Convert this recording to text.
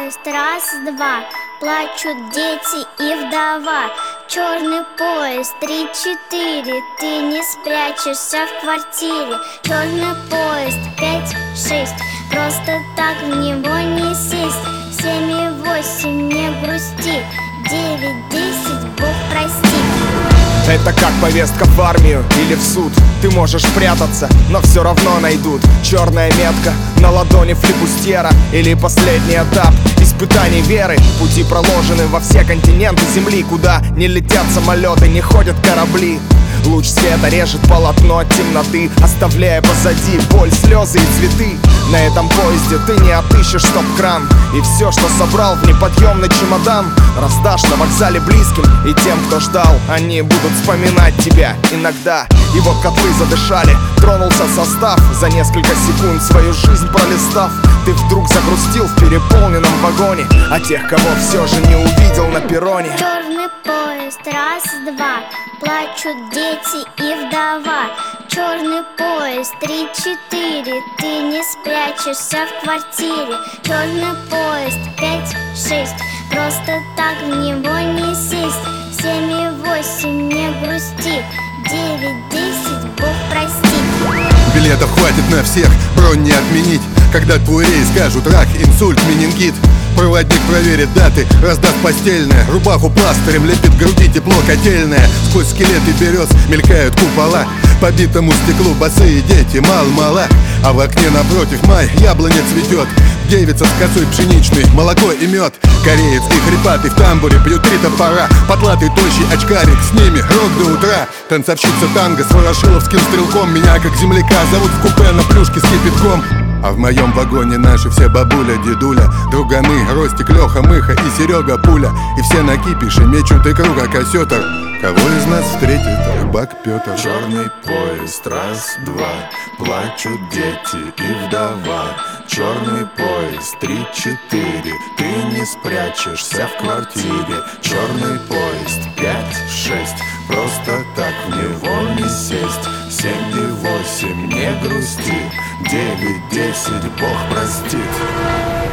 поезд, раз, два, плачут дети и вдова. Черный поезд, 3, 4, ты не спрячешься в квартире. Черный поезд, 5, 6, просто так в него не сесть. 7 и 8, не грусти, 9, 10, Бог простит. Это как повестка в армию или в суд. Ты можешь прятаться, но все равно найдут. Черная метка на ладони флибустьера или последний этап испытаний веры. Пути проложены во все континенты земли, куда не летят самолеты, не ходят корабли. Луч света режет полотно от темноты, оставляя позади боль, слезы и цветы. На этом поезде ты не отыщешь стоп-кран, и все, что собрал в неподъемный чемодан, раздашь на вокзале близким и тем, кто ждал. Они будут вспоминать тебя иногда. И вот котлы задышали, тронулся состав. За несколько секунд свою жизнь пролистав, ты вдруг загрустил в переполненном вагоне, а тех, кого все же не увидел на перроне. Черный поезд, раз, два, плачут дети и вдова. Черный поезд, 3, 4, ты не спрячешься в квартире. Черный поезд, 5, 6, просто так в него не сесть. 7 и 8, не грусти, 9, 10, Бог простит. Билетов хватит на всех, бронь не отменить. Когда твой рейс скажут рак, инсульт, менингит. Проводник проверит даты, раздаст постельное. Рубаху пластырем лепит к груди тепло котельное. Сквозь скелеты берез мелькают купола. По битому стеклу босые дети, мал-мала. А в окне напротив май, яблоня цветет. Девица с косой пшеничной, молоко и мед. Кореец и хрипатый в тамбуре пьют 3 топора. Потлатый тощий очкарик, с ними рок до утра. Танцовщица танго с ворошиловским стрелком. Меня как земляка зовут в купе на плюшке с кипятком. А в моем вагоне наши все бабуля, дедуля, друганы, Ростик, Леха, Мыха и Серега Пуля. И все на кипише мечут икру, как осетр. Кого из нас встретит рыбак Петр? Черный поезд, раз, два, плачут дети и вдова. Черный поезд, 3, 4, ты не спрячешься в квартире. Черный поезд, 5, 6, просто так в него не сесть. 7 и 8, не грусти, 9, 10, Бог простит.